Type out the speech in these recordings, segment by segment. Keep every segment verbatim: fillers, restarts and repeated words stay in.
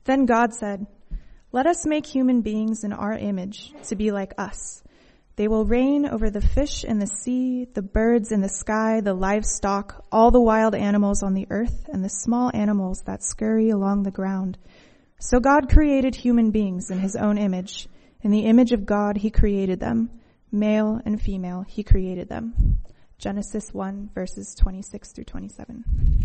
Then God said, "Let us make human beings in our image to be like us. They will reign over the fish in the sea, the birds in the sky, the livestock, all the wild animals on the earth, and the small animals that scurry along the ground." So God created human beings in his own image. In the image of God he created them. Male and female he created them. Genesis one, verses twenty-six through twenty-seven.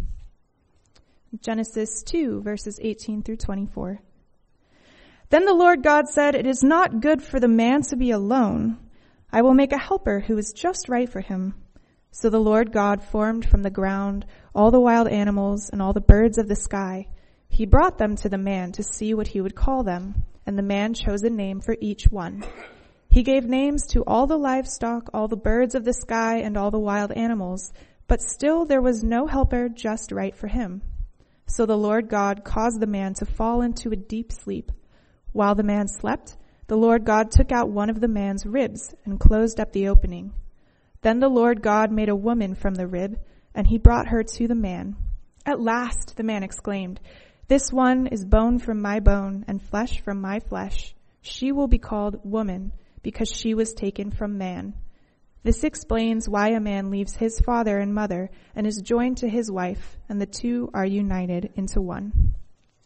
Genesis two, verses eighteen through twenty-four. Then the Lord God said, "It is not good for the man to be alone. I will make a helper who is just right for him." So the Lord God formed from the ground all the wild animals and all the birds of the sky. He brought them to the man to see what he would call them, and the man chose a name for each one. He gave names to all the livestock, all the birds of the sky, and all the wild animals, but still there was no helper just right for him. So the Lord God caused the man to fall into a deep sleep. While the man slept, the Lord God took out one of the man's ribs and closed up the opening. Then the Lord God made a woman from the rib, and he brought her to the man. "At last," the man exclaimed, "this one is bone from my bone and flesh from my flesh. She will be called woman because she was taken from man." This explains why a man leaves his father and mother and is joined to his wife, and the two are united into one.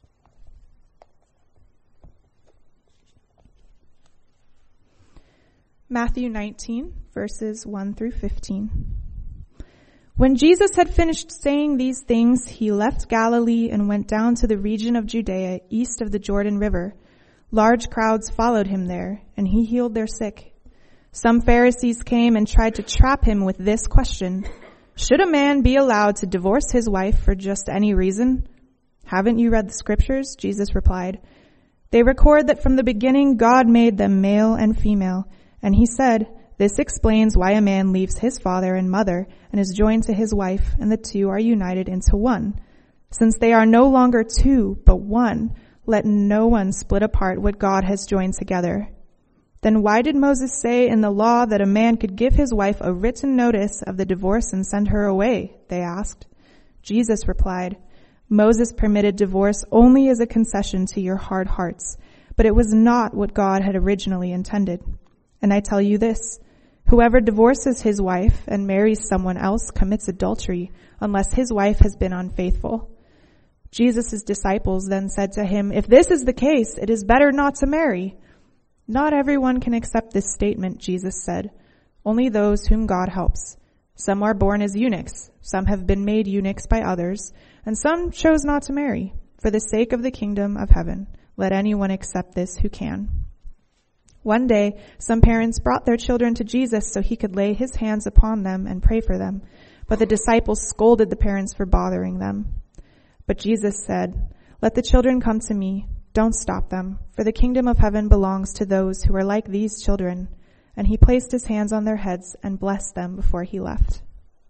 Matthew nineteen, verses one through fifteen. When Jesus had finished saying these things, he left Galilee and went down to the region of Judea east of the Jordan River. Large crowds followed him there, and he healed their sick. Some Pharisees came and tried to trap him with this question: "Should a man be allowed to divorce his wife for just any reason?" "Haven't you read the scriptures?" Jesus replied. "They record that from the beginning God made them male and female. And he said, this explains why a man leaves his father and mother and is joined to his wife, and the two are united into one. Since they are no longer two, but one, let no one split apart what God has joined together." "Then why did Moses say in the law that a man could give his wife a written notice of the divorce and send her away?" they asked. Jesus replied, "Moses permitted divorce only as a concession to your hard hearts, but it was not what God had originally intended. And I tell you this, whoever divorces his wife and marries someone else commits adultery, unless his wife has been unfaithful." Jesus' disciples then said to him, "If this is the case, it is better not to marry." "Not everyone can accept this statement," Jesus said. "Only those whom God helps. Some are born as eunuchs, some have been made eunuchs by others, and some chose not to marry. For the sake of the kingdom of heaven, let anyone accept this who can." One day, some parents brought their children to Jesus so he could lay his hands upon them and pray for them. But the disciples scolded the parents for bothering them. But Jesus said, "Let the children come to me. Don't stop them, for the kingdom of heaven belongs to those who are like these children." And he placed his hands on their heads and blessed them before he left.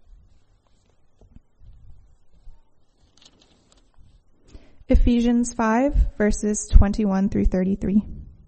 Ephesians five, verses twenty-one through thirty-three.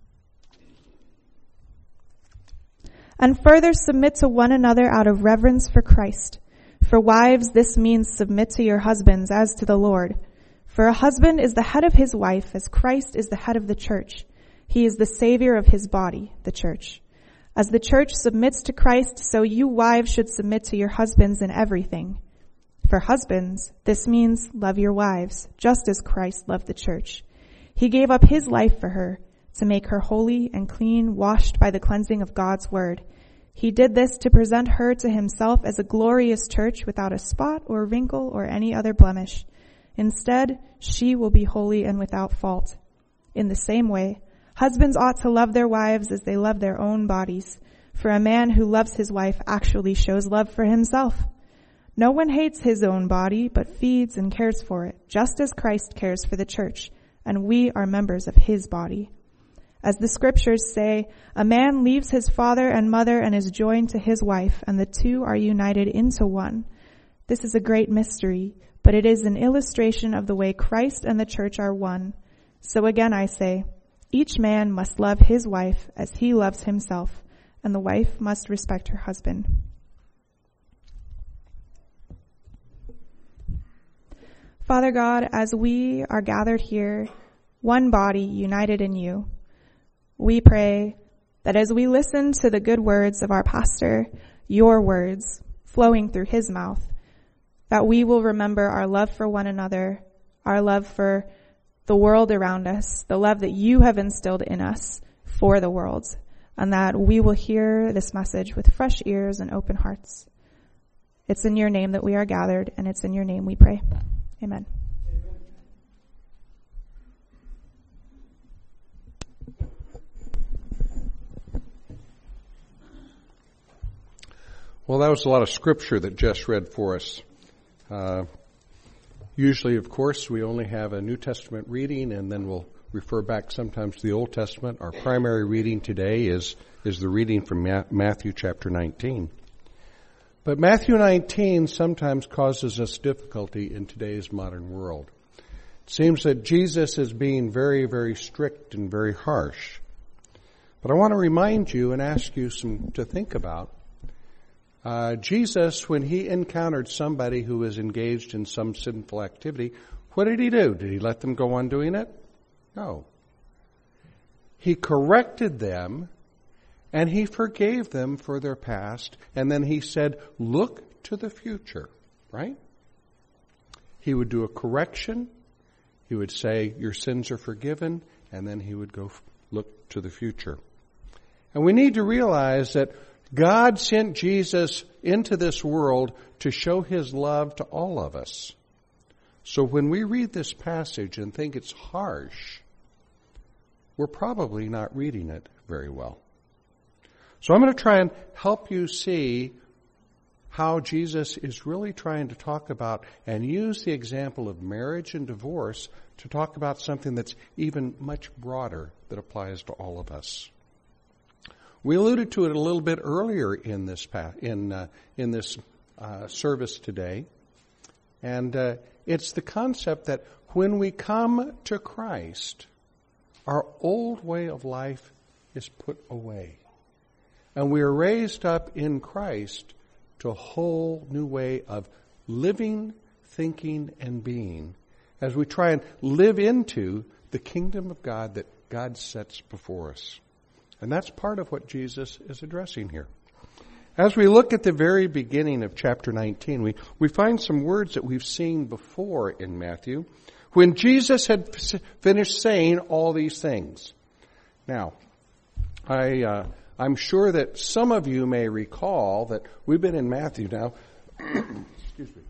"And further submit to one another out of reverence for Christ. For wives, this means submit to your husbands as to the Lord. For a husband is the head of his wife, as Christ is the head of the church. He is the Savior of his body, the church. As the church submits to Christ, so you wives should submit to your husbands in everything. For husbands, this means love your wives, just as Christ loved the church. He gave up his life for her, to make her holy and clean, washed by the cleansing of God's word. He did this to present her to himself as a glorious church without a spot or wrinkle or any other blemish. Instead, she will be holy and without fault. In the same way, husbands ought to love their wives as they love their own bodies. For a man who loves his wife actually shows love for himself. No one hates his own body, but feeds and cares for it, just as Christ cares for the church, and we are members of his body. As the scriptures say, a man leaves his father and mother and is joined to his wife, and the two are united into one. This is a great mystery, but it is an illustration of the way Christ and the church are one. So again I say, each man must love his wife as he loves himself, and the wife must respect her husband. Father God, as we are gathered here one body united in you. We pray that as we listen to the good words of our pastor, your words flowing through his mouth, that we will remember our love for one another, our love for the world around us, the love that you have instilled in us for the world, and that we will hear this message with fresh ears and open hearts. It's in your name that we are gathered, and it's in your name we pray. Amen. Well, that was a lot of scripture that Jess read for us. Uh, usually, of course, we only have a New Testament reading, and then we'll refer back sometimes to the Old Testament. Our primary reading today is, is the reading from Ma- Matthew chapter nineteen. But Matthew nineteen sometimes causes us difficulty in today's modern world. It seems that Jesus is being very, very strict and very harsh. But I want to remind you and ask you some to think about. Uh, Jesus, when he encountered somebody who was engaged in some sinful activity, what did he do? Did he let them go on doing it? No. He corrected them, and he forgave them for their past, and then he said, look to the future, right? He would do a correction. He would say, your sins are forgiven, and then he would go look to the future. And we need to realize that God sent Jesus into this world to show his love to all of us. So when we read this passage and think it's harsh, we're probably not reading it very well. So I'm going to try and help you see how Jesus is really trying to talk about and use the example of marriage and divorce to talk about something that's even much broader that applies to all of us. We alluded to it a little bit earlier in this in uh, in this uh, service today, and uh, it's the concept that when we come to Christ, our old way of life is put away, and we are raised up in Christ to a whole new way of living, thinking, and being, as we try and live into the kingdom of God that God sets before us. And that's part of what Jesus is addressing here. As we look at the very beginning of chapter nineteen, we, we find some words that we've seen before in Matthew, when Jesus had f- finished saying all these things. Now, I, uh, I'm sure that some of you may recall that we've been in Matthew now. Excuse me.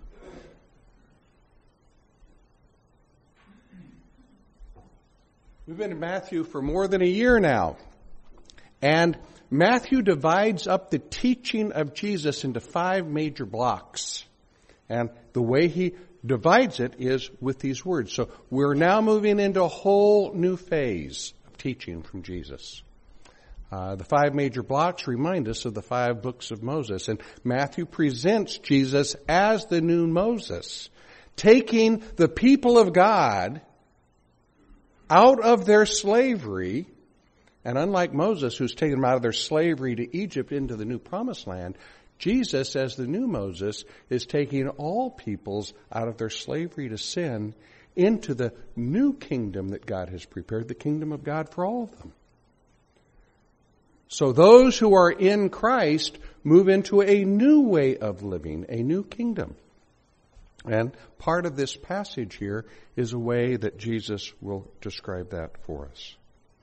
We've been in Matthew for more than a year now. And Matthew divides up the teaching of Jesus into five major blocks. And the way he divides it is with these words. So we're now moving into a whole new phase of teaching from Jesus. Uh, the five major blocks remind us of the five books of Moses. And Matthew presents Jesus as the new Moses, taking the people of God out of their slavery. And unlike Moses, who's taken them out of their slavery to Egypt into the new promised land, Jesus, as the new Moses, is taking all peoples out of their slavery to sin into the new kingdom that God has prepared, the kingdom of God for all of them. So those who are in Christ move into a new way of living, a new kingdom. And part of this passage here is a way that Jesus will describe that for us.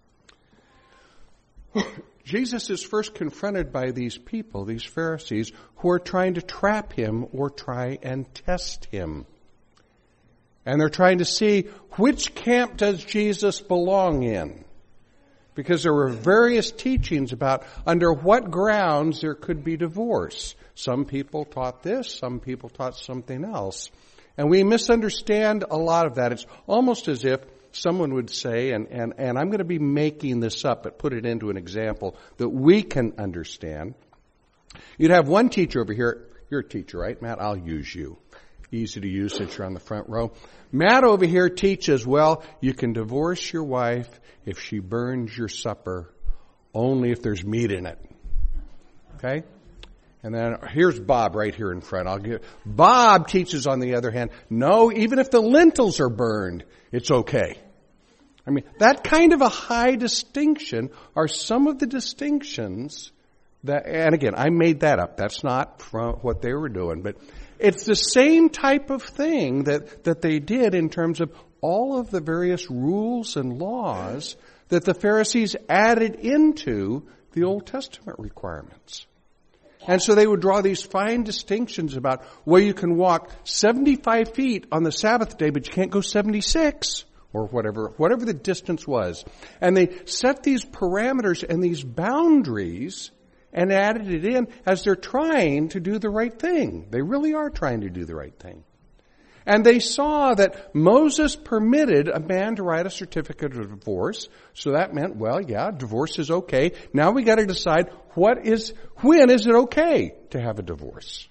Jesus is first confronted by these people, these Pharisees, who are trying to trap him or try and test him. And they're trying to see which camp does Jesus belong in. Because there were various teachings about under what grounds there could be divorce. Some people taught this, some people taught something else. And we misunderstand a lot of that. It's almost as if someone would say, and, and, and I'm going to be making this up, but put it into an example that we can understand. You'd have one teacher over here. You're a teacher, right, Matt? I'll use you. Easy to use since you're on the front row. Matt over here teaches, well, you can divorce your wife if she burns your supper, only if there's meat in it. Okay? And then here's Bob right here in front. I'll give Bob teaches, on the other hand, no, even if the lentils are burned, it's okay. I mean, that kind of a high distinction are some of the distinctions that, and again, I made that up. That's not from what they were doing, but it's the same type of thing that, that they did in terms of all of the various rules and laws that the Pharisees added into the Old Testament requirements. And so they would draw these fine distinctions about, well, you can walk seventy-five feet on the Sabbath day, but you can't go seventy-six. Or whatever, whatever the distance was. And they set these parameters and these boundaries and added it in as they're trying to do the right thing. They really are trying to do the right thing. And they saw that Moses permitted a man to write a certificate of divorce. So that meant, well, yeah, divorce is okay. Now we got to decide what is, when is it okay to have a divorce?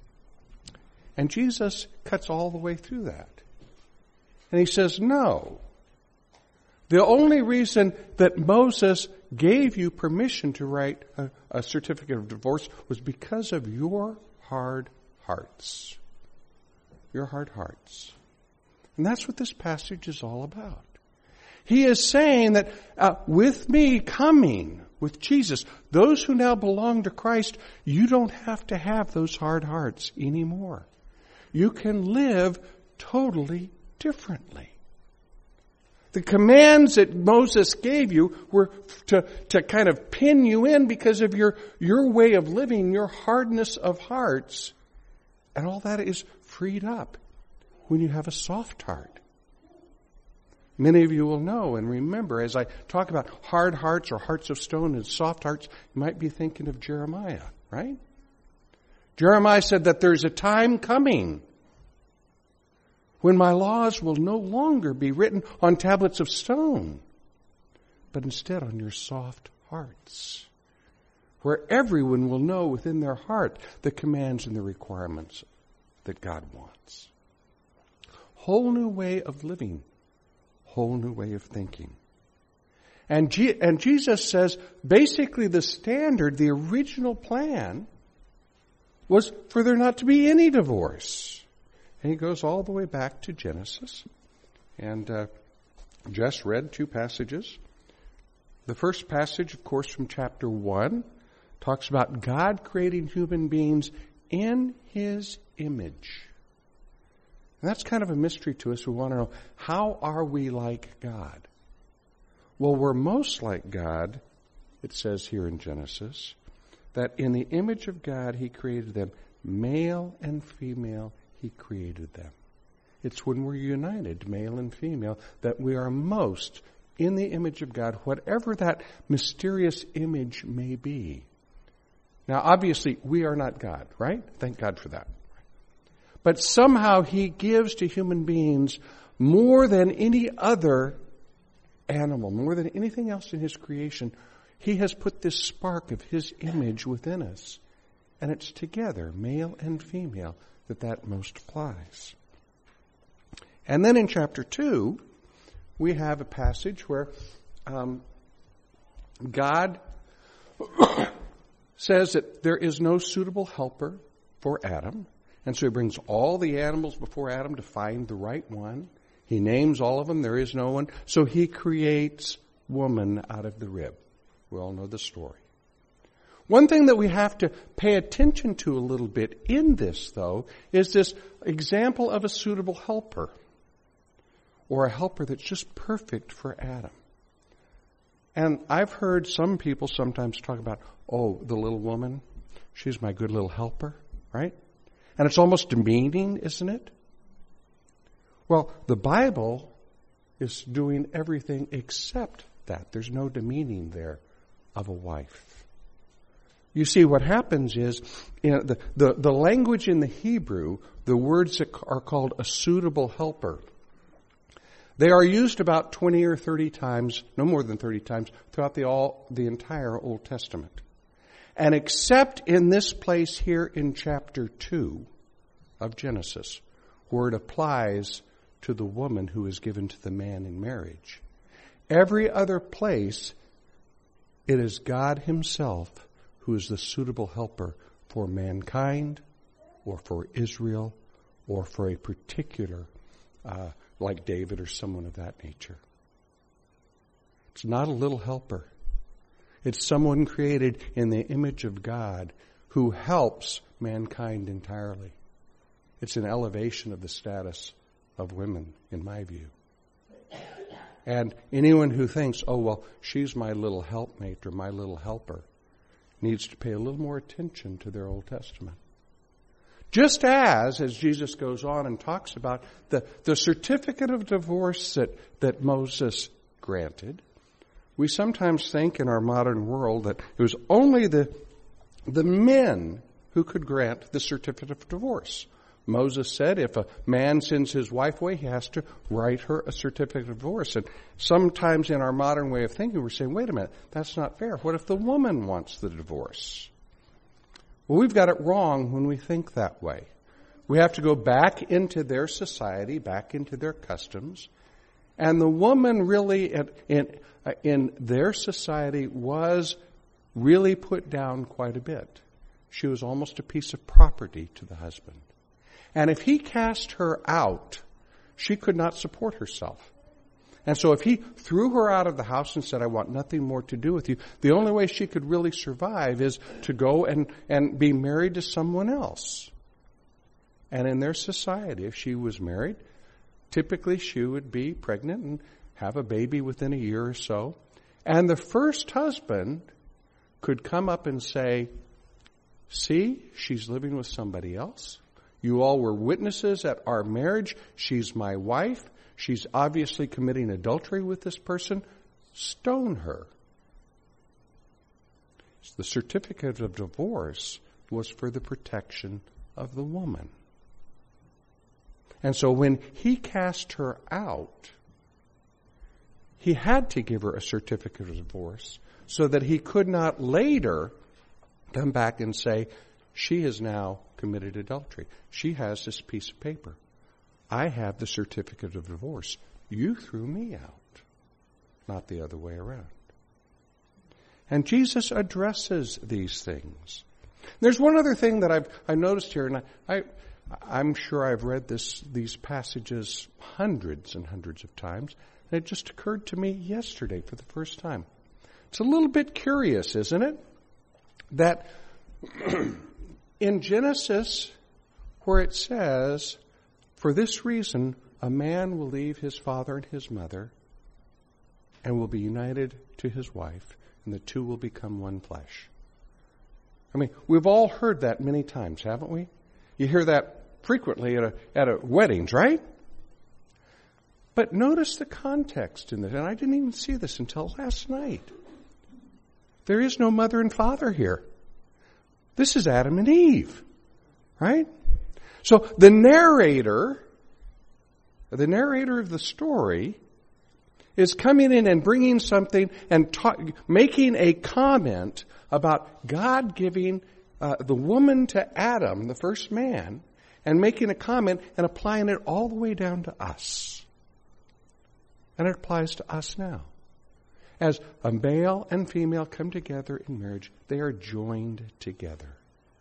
And Jesus cuts all the way through that. And he says, no. The only reason that Moses gave you permission to write a, a certificate of divorce was because of your hard hearts. Your hard hearts. And that's what this passage is all about. He is saying that uh, with me coming, with Jesus, those who now belong to Christ, you don't have to have those hard hearts anymore. You can live totally differently. The commands that Moses gave you were to, to kind of pin you in because of your, your way of living, your hardness of hearts. And all that is freed up when you have a soft heart. Many of you will know and remember, as I talk about hard hearts or hearts of stone and soft hearts, you might be thinking of Jeremiah, right? Jeremiah said that there's a time coming when my laws will no longer be written on tablets of stone, but instead on your soft hearts, where everyone will know within their heart the commands and the requirements that God wants. Whole new way of living, whole new way of thinking. And, G- and Jesus says basically the standard, the original plan, was for there not to be any divorce. And he goes all the way back to Genesis. And uh, Jess read two passages. The first passage, of course, from chapter one, talks about God creating human beings in His image. And that's kind of a mystery to us. We want to know, how are we like God? Well, we're most like God, it says here in Genesis, that in the image of God He created them, male and female. He created them. It's when we're united, male and female, that we are most in the image of God, whatever that mysterious image may be. Now, obviously, we are not God, right? Thank God for that. But somehow He gives to human beings more than any other animal, more than anything else in His creation. He has put this spark of His image within us. And it's together, male and female, that that most applies. And then in chapter two, we have a passage where um, God says that there is no suitable helper for Adam. And so He brings all the animals before Adam to find the right one. He names all of them. There is no one. So He creates woman out of the rib. We all know the story. One thing that we have to pay attention to a little bit in this, though, is this example of a suitable helper, or a helper that's just perfect for Adam. And I've heard some people sometimes talk about, oh, the little woman, she's my good little helper, right? And it's almost demeaning, isn't it? Well, the Bible is doing everything except that. There's no demeaning there of a wife. You see, what happens is, you know, the, the, the language in the Hebrew, the words that are called a suitable helper, they are used about twenty or thirty times, no more than thirty times, throughout the all the entire Old Testament. And except in this place here in chapter two of Genesis, where it applies to the woman who is given to the man in marriage, every other place, it is God Himself who is the suitable helper for mankind, or for Israel, or for a particular, uh, like David or someone of that nature. It's not a little helper. It's someone created in the image of God who helps mankind entirely. It's an elevation of the status of women, in my view. And anyone who thinks, oh, well, she's my little helpmate or my little helper, needs to pay a little more attention to their Old Testament. Just as, as Jesus goes on and talks about the, the certificate of divorce that, that Moses granted, we sometimes think in our modern world that it was only the, the men who could grant the certificate of divorce. Moses said if a man sends his wife away, he has to write her a certificate of divorce. And sometimes in our modern way of thinking, we're saying, wait a minute, that's not fair. What if the woman wants the divorce? Well, we've got it wrong when we think that way. We have to go back into their society, back into their customs. And the woman really, in, in their society, was really put down quite a bit. She was almost a piece of property to the husband. And if he cast her out, she could not support herself. And so if he threw her out of the house and said, I want nothing more to do with you, the only way she could really survive is to go and, and be married to someone else. And in their society, if she was married, typically she would be pregnant and have a baby within a year or so. And the first husband could come up and say, see, she's living with somebody else. You all were witnesses at our marriage. She's my wife. She's obviously committing adultery with this person. Stone her. The certificate of divorce was for the protection of the woman. And so when he cast her out, he had to give her a certificate of divorce so that he could not later come back and say, she has now committed adultery. She has this piece of paper. I have the certificate of divorce. You threw me out, not the other way around. And Jesus addresses these things. There's one other thing that I've I noticed here, and I, I I'm sure I've read this these passages hundreds and hundreds of times, and it just occurred to me yesterday for the first time. It's a little bit curious, isn't it? That in Genesis, where it says, for this reason, a man will leave his father and his mother and will be united to his wife, and the two will become one flesh. I mean, we've all heard that many times, haven't we? You hear that frequently at a, at a weddings, right? But notice the context in this, and I didn't even see this until last night. There is no mother and father here. This is Adam and Eve, right? So the narrator, the narrator of the story is coming in and bringing something and ta- making a comment about God giving uh, the woman to Adam, the first man, and making a comment and applying it all the way down to us. And it applies to us now. As a male and female come together in marriage, they are joined together.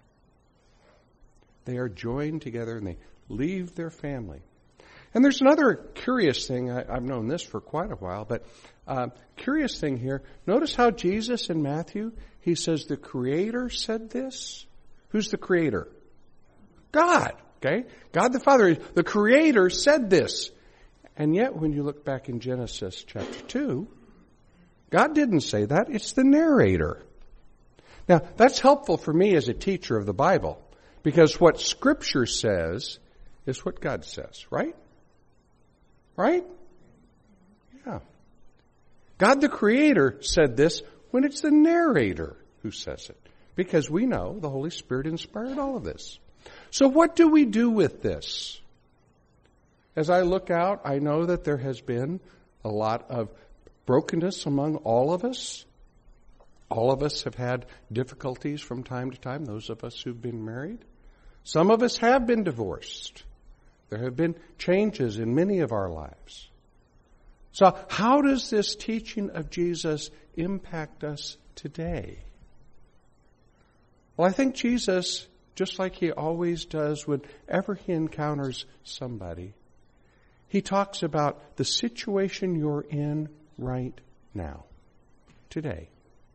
They are joined together and they leave their family. And there's another curious thing. I, I've known this for quite a while, but uh, curious thing here. Notice how Jesus in Matthew, he says the Creator said this. Who's the Creator? God. Okay? God the Father. The Creator said this. And yet when you look back in Genesis chapter two, God didn't say that. It's the narrator. Now, that's helpful for me as a teacher of the Bible, because what Scripture says is what God says, right? Right? Yeah. God the Creator said this when it's the narrator who says it, because we know the Holy Spirit inspired all of this. So what do we do with this? As I look out, I know that there has been a lot of brokenness among all of us. All of us have had difficulties from time to time, those of us who've been married. Some of us have been divorced. There have been changes in many of our lives. So how does this teaching of Jesus impact us today? Well, I think Jesus, just like he always does whenever he encounters somebody, he talks about the situation you're in right now. today?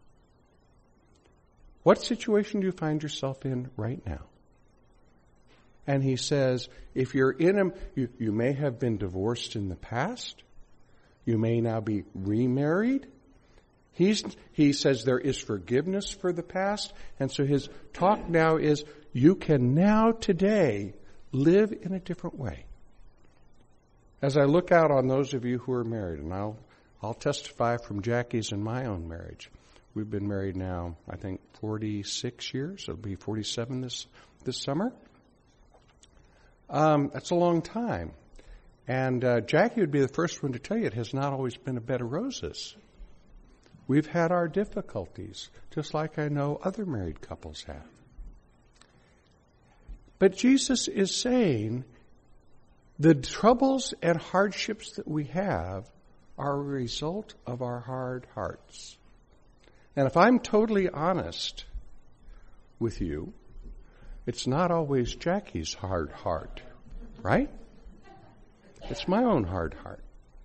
What situation do you find yourself in right now? And he says, if you're in him, you, you may have been divorced in the past. You may now be remarried. He's, he says there is forgiveness for the past. And so his talk now is, you can now today live in a different way. As I look out on those of you who are married, and I'll, I'll testify from Jackie's and my own marriage. We've been married now, I think, forty-six years. It'll be forty-seven this, this summer. Um, that's a long time. And uh, Jackie would be the first one to tell you it has not always been a bed of roses. We've had our difficulties, just like I know other married couples have. But Jesus is saying the troubles and hardships that we have are a result of our hard hearts. And if I'm totally honest with you, it's not always Jackie's hard heart, right? It's my own hard heart.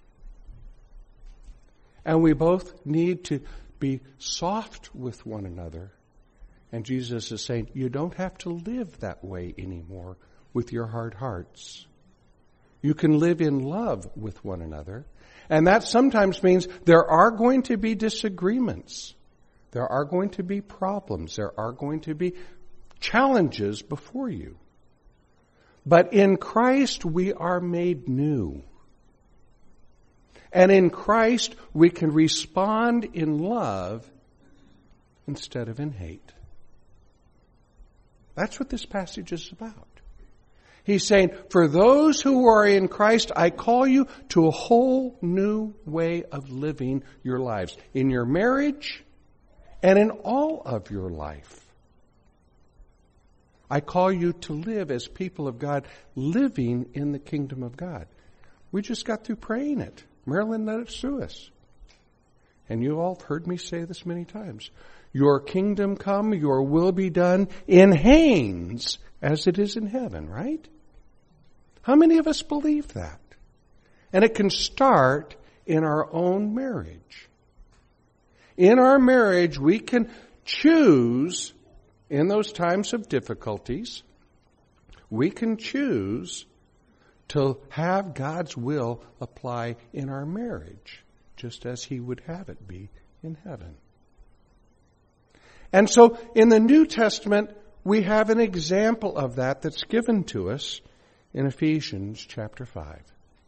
And we both need to be soft with one another. And Jesus is saying, you don't have to live that way anymore with your hard hearts. You can live in love with one another. And that sometimes means there are going to be disagreements. There are going to be problems. There are going to be challenges before you. But in Christ we are made new. And in Christ we can respond in love instead of in hate. That's what this passage is about. He's saying, for those who are in Christ, I call you to a whole new way of living your lives. In your marriage and in all of your life. I call you to live as people of God, living in the kingdom of God. We just got through praying it. Marilyn led it through us. And you all have heard me say this many times. Your kingdom come, your will be done in Haines as it is in heaven, right? How many of us believe that? And it can start in our own marriage. In our marriage, we can choose, in those times of difficulties, we can choose to have God's will apply in our marriage, just as He would have it be in heaven. And so, in the New Testament, we have an example of that that's given to us in Ephesians chapter five.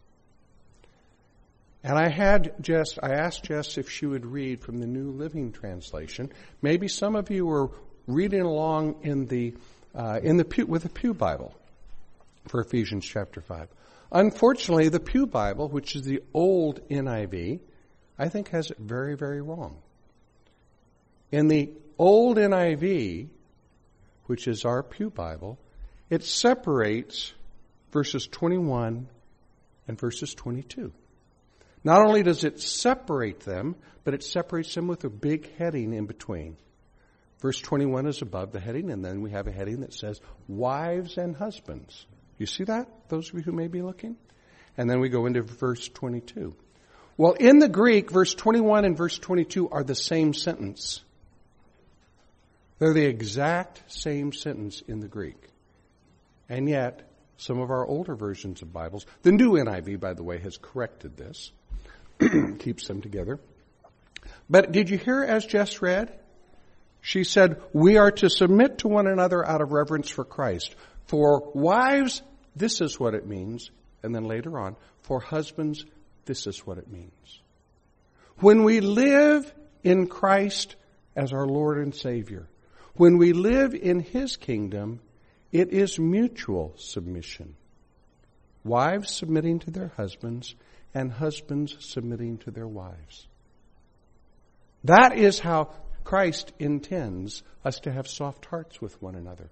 And I had Jess, I asked Jess if she would read from the New Living Translation. Maybe some of you were reading along in the uh, in the Pew, with the Pew Bible for Ephesians chapter five. Unfortunately, the Pew Bible, which is the old N I V, I think has it very, very wrong. In the old N I V, which is our Pew Bible, it separates verses twenty-one and verses twenty-two. Not only does it separate them, but it separates them with a big heading in between. Verse twenty-one is above the heading, and then we have a heading that says, wives and husbands. You see that, those of you who may be looking? And then we go into verse twenty-two. Well, in the Greek, verse twenty-one and verse twenty-two are the same sentence. They're the exact same sentence in the Greek. And yet, some of our older versions of Bibles, the new N I V, by the way, has corrected this, keeps them together. But did you hear as Jess read? She said, we are to submit to one another out of reverence for Christ. For wives, this is what it means. And then later on, for husbands, this is what it means. When we live in Christ as our Lord and Savior, when we live in His kingdom, it is mutual submission. Wives submitting to their husbands and husbands submitting to their wives. That is how Christ intends us to have soft hearts with one another.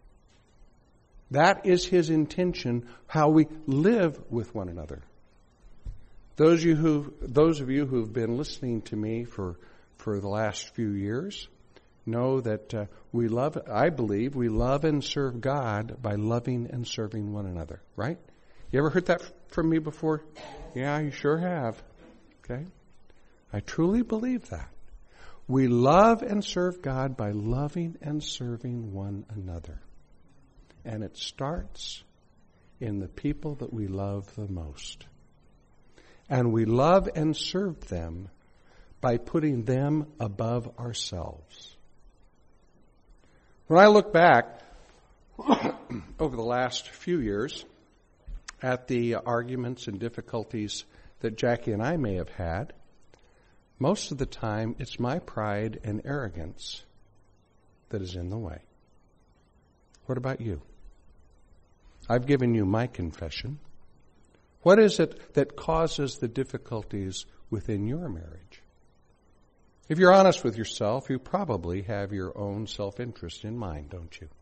That is His intention, how we live with one another. Those of you who, those of you who've been listening to me for, for the last few years know that uh, we love, I believe, we love and serve God by loving and serving one another, right? You ever heard that from me before? Yeah, you sure have. Okay? I truly believe that. We love and serve God by loving and serving one another. And it starts in the people that we love the most. And we love and serve them by putting them above ourselves. When I look back over the last few years at the arguments and difficulties that Jackie and I may have had, most of the time it's my pride and arrogance that is in the way. What about you? I've given you my confession. What is it that causes the difficulties within your marriage? If you're honest with yourself, you probably have your own self-interest in mind, don't you?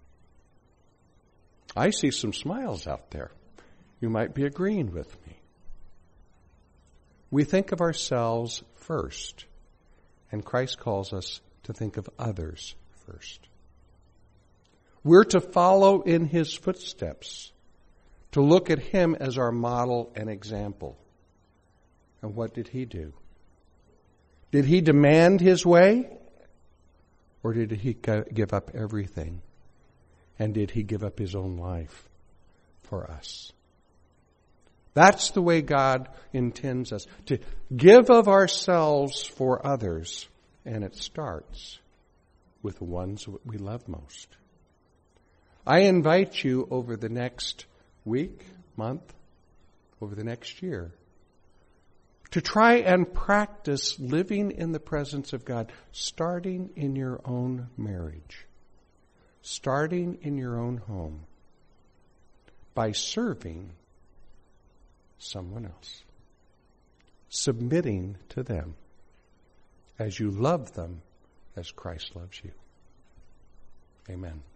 I see some smiles out there. You might be agreeing with me. We think of ourselves first, and Christ calls us to think of others first. We're to follow in His footsteps, to look at Him as our model and example. And what did He do? Did He demand His way? Or did He give up everything? And did He give up His own life for us? That's the way God intends us, to give of ourselves for others. And it starts with the ones we love most. I invite you over the next week, month, over the next year, to try and practice living in the presence of God, starting in your own marriage, starting in your own home, by serving someone else, submitting to them as you love them as Christ loves you. Amen.